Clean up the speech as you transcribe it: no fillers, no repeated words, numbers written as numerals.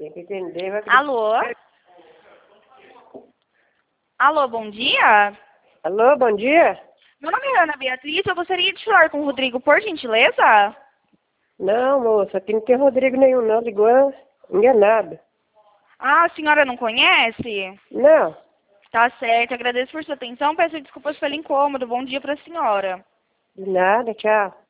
Tem que entender. Vai... Alô? Alô, bom dia? Alô, bom dia? Meu nome é Ana Beatriz, eu gostaria de falar com o Rodrigo, por gentileza? Não, moça, aqui não tem Rodrigo nenhum não, ligou enganado. Ah, a senhora não conhece? Não, Tá certo, agradeço por sua atenção, peço desculpas pelo incômodo, bom dia pra senhora. de nada, tchau.